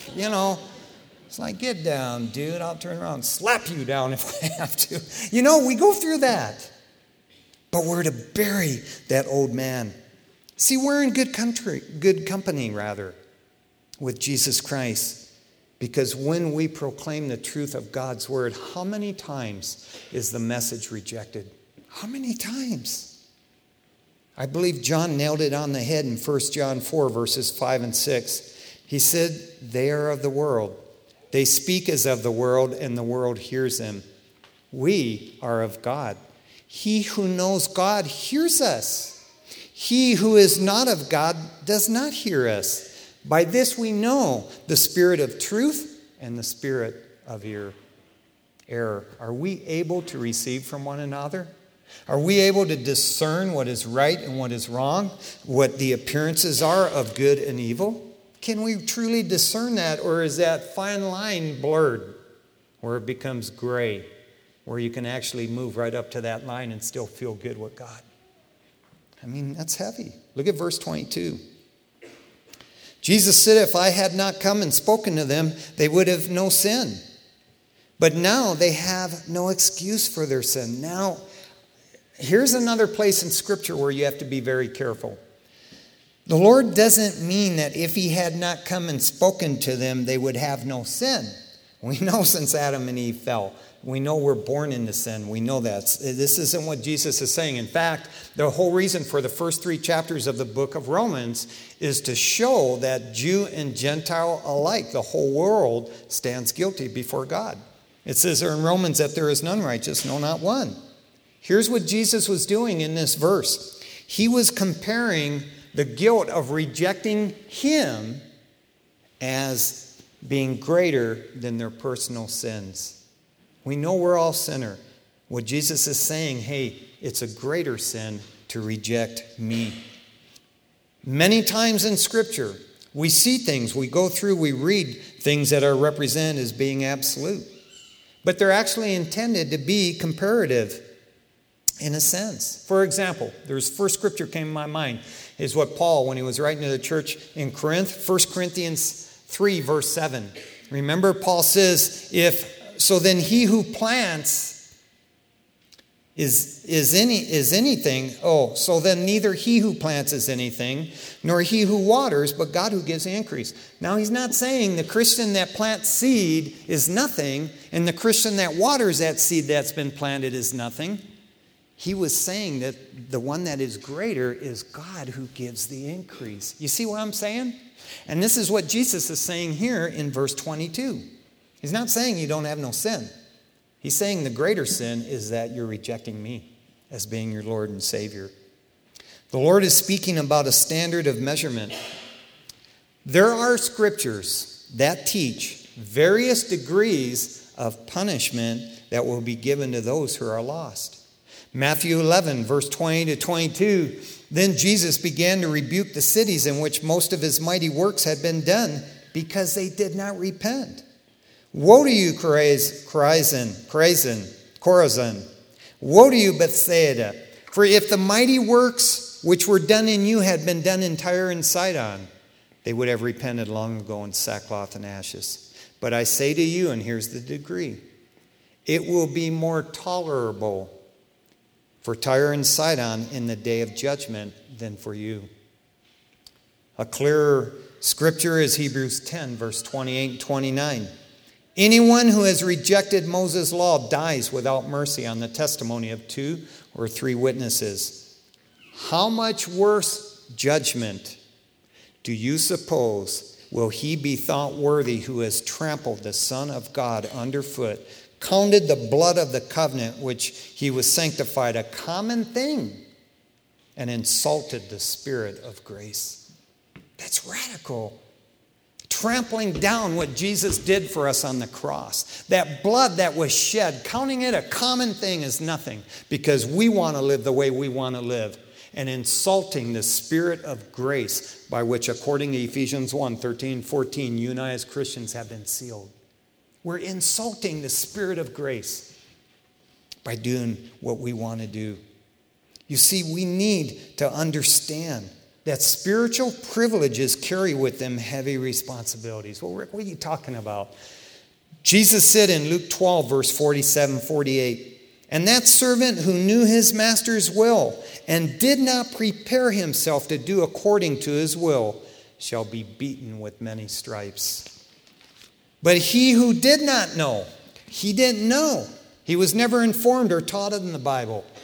It's like, get down, dude. I'll turn around and slap you down if I have to. We go through that. But we're to bury that old man. See, we're in good company, with Jesus Christ. Because when we proclaim the truth of God's word, how many times is the message rejected? How many times? I believe John nailed it on the head in 1 John 4, verses 5 and 6. He said, they are of the world. They speak as of the world, and the world hears them. We are of God. He who knows God hears us. He who is not of God does not hear us. By this we know the spirit of truth and the spirit of error. Are we able to receive from one another? Are we able to discern what is right and what is wrong? What the appearances are of good and evil? Can we truly discern that, or is that fine line blurred where it becomes gray, where you can actually move right up to that line and still feel good with God? I mean, that's heavy. Look at verse 22. Jesus said, if I had not come and spoken to them, they would have no sin. But now they have no excuse for their sin. Now, here's another place in Scripture where you have to be very careful. The Lord doesn't mean that if he had not come and spoken to them, they would have no sin. We know since Adam and Eve fell. We know we're born into sin. We know that. This isn't what Jesus is saying. In fact, the whole reason for the first 3 chapters of the book of Romans is to show that Jew and Gentile alike, the whole world, stands guilty before God. It says there in Romans that there is none righteous, no, not one. Here's what Jesus was doing in this verse. He was comparing the guilt of rejecting him as being greater than their personal sins. We know we're all sinner. What Jesus is saying, hey, it's a greater sin to reject me. Many times in Scripture, we see things, we go through, we read things that are represented as being absolute. But they're actually intended to be comparative in a sense. For example, there's first scripture came to my mind is what Paul, when he was writing to the church in Corinth, 1 Corinthians 3, verse 7. Remember, Paul says, so then he who plants is anything. So then neither he who plants is anything, nor he who waters, but God who gives the increase. Now he's not saying the Christian that plants seed is nothing, and the Christian that waters that seed that's been planted is nothing. He was saying that the one that is greater is God who gives the increase. You see what I'm saying? And this is what Jesus is saying here in verse 22. He's not saying you don't have no sin. He's saying the greater sin is that you're rejecting me as being your Lord and Savior. The Lord is speaking about a standard of measurement. There are scriptures that teach various degrees of punishment that will be given to those who are lost. Matthew 11, verse 20 to 22, then Jesus began to rebuke the cities in which most of his mighty works had been done because they did not repent. Woe to you, Chorazin! Woe to you, Bethsaida! For if the mighty works which were done in you had been done in Tyre and Sidon, they would have repented long ago in sackcloth and ashes. But I say to you, and here's the degree, it will be more tolerable for Tyre and Sidon in the day of judgment than for you. A clearer scripture is Hebrews 10, verse 28 and 29. Anyone who has rejected Moses' law dies without mercy on the testimony of 2 or 3 witnesses. How much worse judgment do you suppose will he be thought worthy who has trampled the Son of God underfoot, counted the blood of the covenant which he was sanctified a common thing, and insulted the Spirit of grace? That's radical. Trampling down what Jesus did for us on the cross. That blood that was shed, counting it a common thing as nothing because we want to live the way we want to live. And insulting the Spirit of grace by which, according to Ephesians 1, 13, 14, you and I as Christians have been sealed. We're insulting the Spirit of grace by doing what we want to do. You see, we need to understand that spiritual privileges carry with them heavy responsibilities. Well, Rick, what are you talking about? Jesus said in Luke 12, verse 47, 48, and that servant who knew his master's will and did not prepare himself to do according to his will shall be beaten with many stripes. But he who did not know, he didn't know. He was never informed or taught it in the Bible.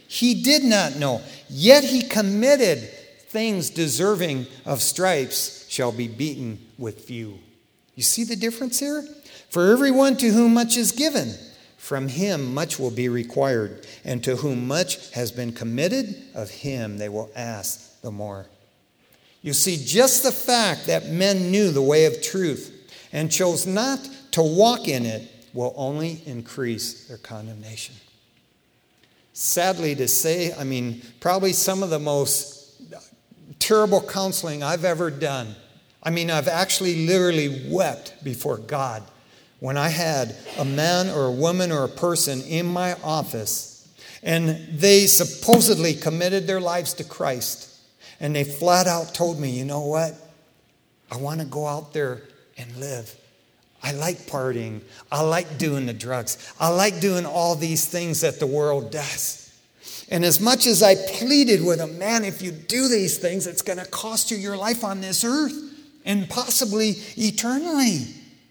He did not know, yet he committed things deserving of stripes shall be beaten with few. You see the difference here? For everyone to whom much is given, from him much will be required. And to whom much has been committed, of him they will ask the more. You see, just the fact that men knew the way of truth and chose not to walk in it will only increase their condemnation. Sadly to say, probably some of the most terrible counseling I've ever done. I've actually literally wept before God when I had a man or a woman or a person in my office and they supposedly committed their lives to Christ. And they flat out told me, you know what? I want to go out there and live. I like partying. I like doing the drugs. I like doing all these things that the world does. And as much as I pleaded with him, man, if you do these things, it's going to cost you your life on this earth and possibly eternally.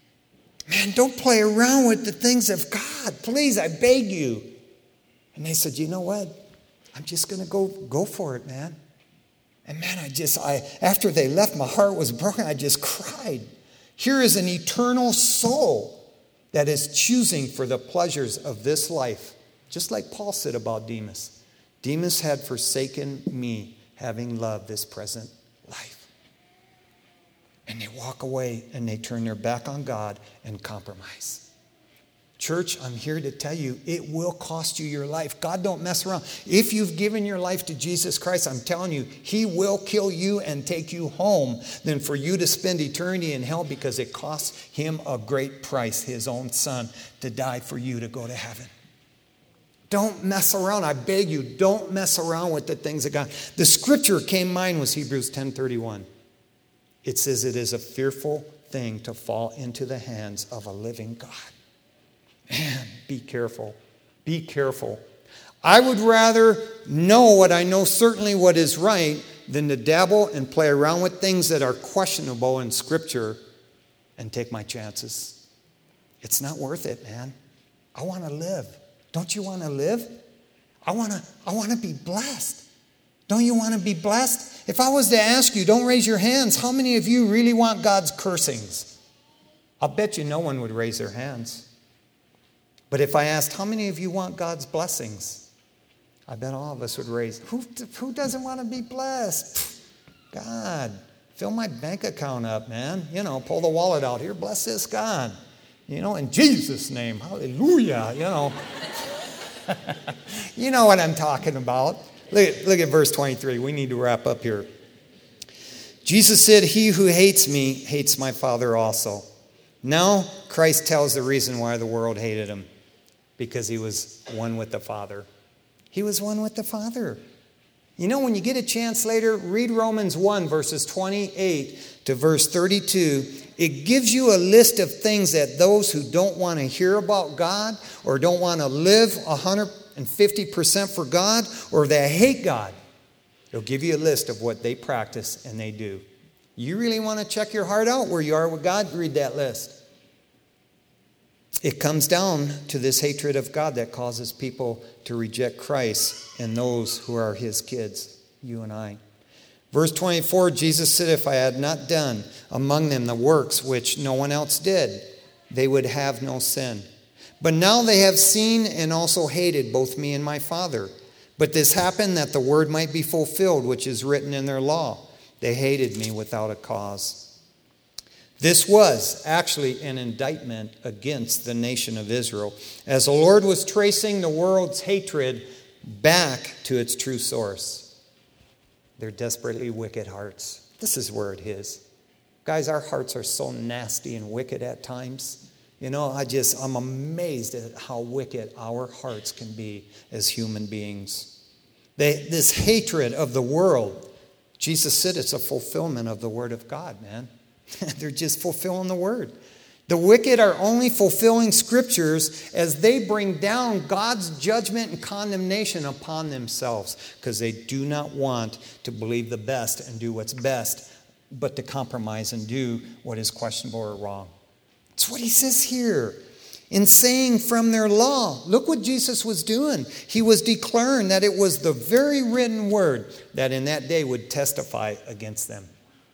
Man, don't play around with the things of God. Please, I beg you. And they said, you know what? I'm just going to go for it, man. And man, after they left, my heart was broken. I just cried. Here is an eternal soul that is choosing for the pleasures of this life. Just like Paul said about Demas. Demas had forsaken me, having loved this present life. And they walk away and they turn their back on God and compromise. Church, I'm here to tell you, it will cost you your life. God don't mess around. If you've given your life to Jesus Christ, I'm telling you, he will kill you and take you home than for you to spend eternity in hell, because it costs him a great price, his own son, to die for you to go to heaven. Don't mess around. I beg you, don't mess around with the things of God. The scripture came to mind was Hebrews 10:31. It says it is a fearful thing to fall into the hands of a living God. Man, be careful. Be careful. I would rather know what I know, certainly what is right, than to dabble and play around with things that are questionable in Scripture and take my chances. It's not worth it, man. I want to live. Don't you want to live? I want to be blessed. Don't you want to be blessed? If I was to ask you, don't raise your hands, how many of you really want God's cursings? I'll bet you no one would raise their hands. But if I asked, how many of you want God's blessings? I bet all of us would raise. Who doesn't want to be blessed? God, fill my bank account up, man. Pull the wallet out here. Bless this, God. In Jesus' name. Hallelujah. You know what I'm talking about. Look at verse 23. We need to wrap up here. Jesus said, he who hates me hates my Father also. Now, Christ tells the reason why the world hated him. Because he was one with the Father. He was one with the Father. When you get a chance later, read Romans 1, verses 28 to verse 32. It gives you a list of things that those who don't want to hear about God or don't want to live 150% for God or that hate God, it'll give you a list of what they practice and they do. You really want to check your heart out where you are with God? Read that list. It comes down to this hatred of God that causes people to reject Christ and those who are his kids, you and I. Verse 24, Jesus said, if I had not done among them the works which no one else did, they would have no sin. But now they have seen and also hated both me and my Father. But this happened that the word might be fulfilled, which is written in their law. They hated me without a cause. This was actually an indictment against the nation of Israel, as the Lord was tracing the world's hatred back to its true source. Their desperately wicked hearts. This is where it is. Guys, our hearts are so nasty and wicked at times. I'm amazed at how wicked our hearts can be as human beings. This hatred of the world, Jesus said it's a fulfillment of the Word of God, man. They're just fulfilling the Word. The wicked are only fulfilling Scriptures as they bring down God's judgment and condemnation upon themselves, because they do not want to believe the best and do what's best, but to compromise and do what is questionable or wrong. That's what he says here. in saying from their law. Look what Jesus was doing. He was declaring that it was the very written word that in that day would testify against them.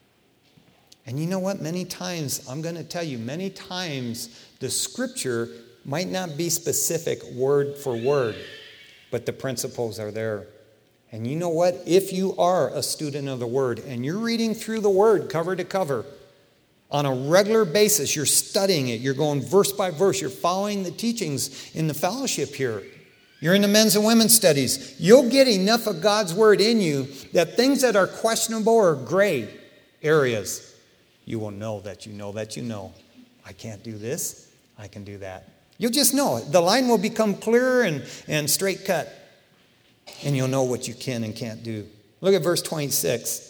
And you know what? Many times, I'm going to tell you, many times the scripture might not be specific word for word, but the principles are there. And you know what? If you are a student of the word and you're reading through the word cover to cover on a regular basis, you're studying it, you're going verse by verse, you're following the teachings in the fellowship here, you're in the men's and women's studies, you'll get enough of God's word in you that things that are questionable or gray areas, you will know that you know that you know. I can't do this, I can do that. You'll just know it. The line will become clearer and straight cut. And you'll know what you can and can't do. Look at verse 26.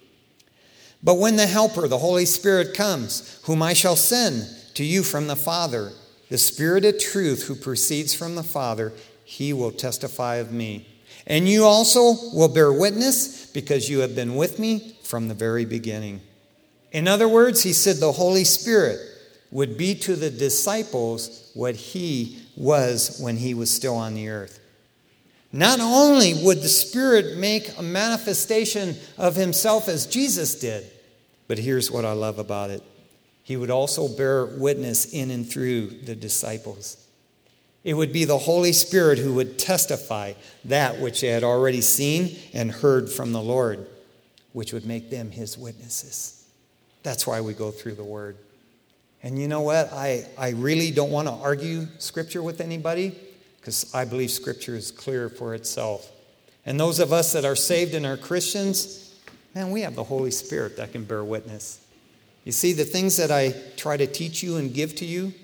But when the Helper, the Holy Spirit, comes, whom I shall send to you from the Father, the Spirit of truth who proceeds from the Father, he will testify of me. And you also will bear witness because you have been with me from the very beginning. In other words, he said the Holy Spirit would be to the disciples what he was when he was still on the earth. Not only would the Spirit make a manifestation of himself as Jesus did, but here's what I love about it. He would also bear witness in and through the disciples. It would be the Holy Spirit who would testify that which they had already seen and heard from the Lord, which would make them his witnesses. That's why we go through the Word. And you know what? I really don't want to argue Scripture with anybody because I believe Scripture is clear for itself. And those of us that are saved and are Christians, man, we have the Holy Spirit that can bear witness. You see, the things that I try to teach you and give to you,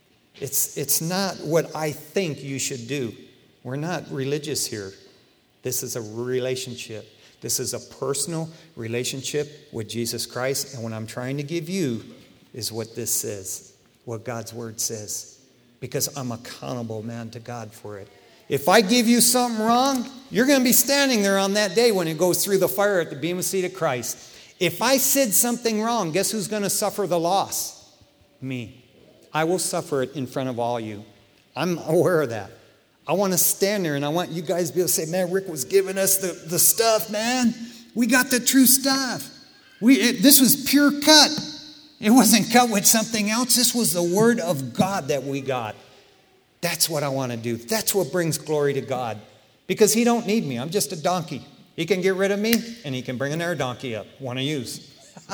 it's not what I think you should do. We're not religious here. This is a relationship. This is a personal relationship with Jesus Christ. And what I'm trying to give you is what this says, what God's Word says. Because I'm accountable, man, to God for it. If I give you something wrong, you're going to be standing there on that day when it goes through the fire at the Bema Seat of Christ. If I said something wrong, guess who's going to suffer the loss? Me. I will suffer it in front of all you. I'm aware of that. I want to stand there and I want you guys to be able to say, man, Rick was giving us the stuff, man. We got the true stuff. This was pure cut. It wasn't cut with something else. This was the Word of God that we got. That's what I want to do. That's what brings glory to God. Because he don't need me. I'm just a donkey. He can get rid of me, and he can bring another donkey up, one to use.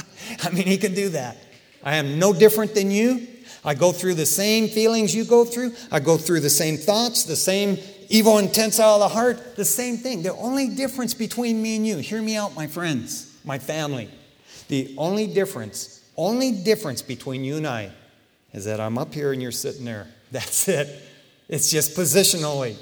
I mean, he can do that. I am no different than you. I go through the same feelings you go through. I go through the same thoughts, the same evil intents out of the heart, the same thing. The only difference between me and you, hear me out, my friends, my family. The only difference between you and I is that I'm up here and you're sitting there. That's it. It's just positionally.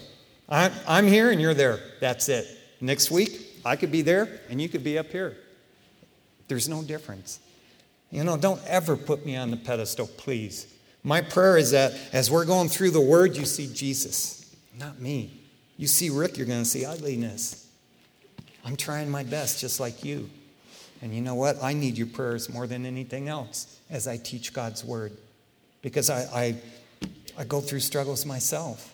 I'm here and you're there. That's it. Next week, I could be there and you could be up here. There's no difference. You know, don't ever put me on the pedestal, please. My prayer is that as we're going through the Word, you see Jesus, not me. You see Rick, you're going to see ugliness. I'm trying my best just like you. And you know what? I need your prayers more than anything else as I teach God's Word. Because I go through struggles myself.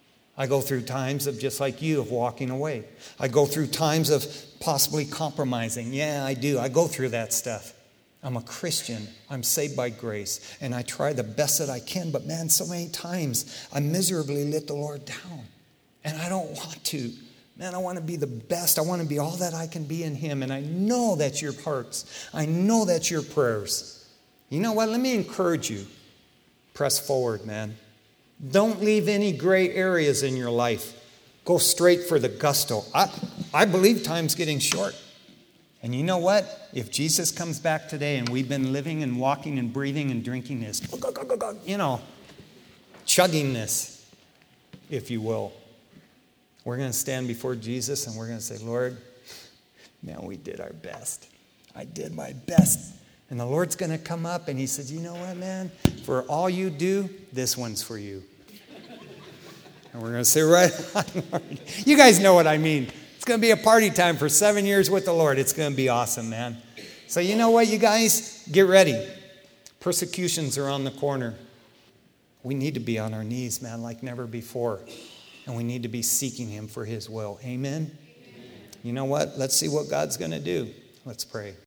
I go through times of just like you, of walking away. I go through times of possibly compromising. Yeah, I do. I go through that stuff. I'm a Christian. I'm saved by grace. And I try the best that I can. But man, so many times I miserably let the Lord down. And I don't want to. Man, I want to be the best. I want to be all that I can be in Him. And I know that's your hearts. I know that's your prayers. You know what? Let me encourage you. Press forward, man. Don't leave any gray areas in your life. Go straight for the gusto. I believe time's getting short. And you know what? If Jesus comes back today and we've been living and walking and breathing and drinking this, you know, chugging this, if you will, we're going to stand before Jesus and we're going to say, Lord, man, we did our best. I did my best. And the Lord's going to come up and He says, you know what, man? For all you do, this one's for you. And we're going to say, right on, Lord. You guys know what I mean. It's going to be a party time for 7 years with the Lord. It's going to be awesome, man. So you know what, you guys? Get ready. Persecutions are on the corner. We need to be on our knees, man, like never before. And we need to be seeking him for his will. Amen? You know what? Let's see what God's going to do. Let's pray.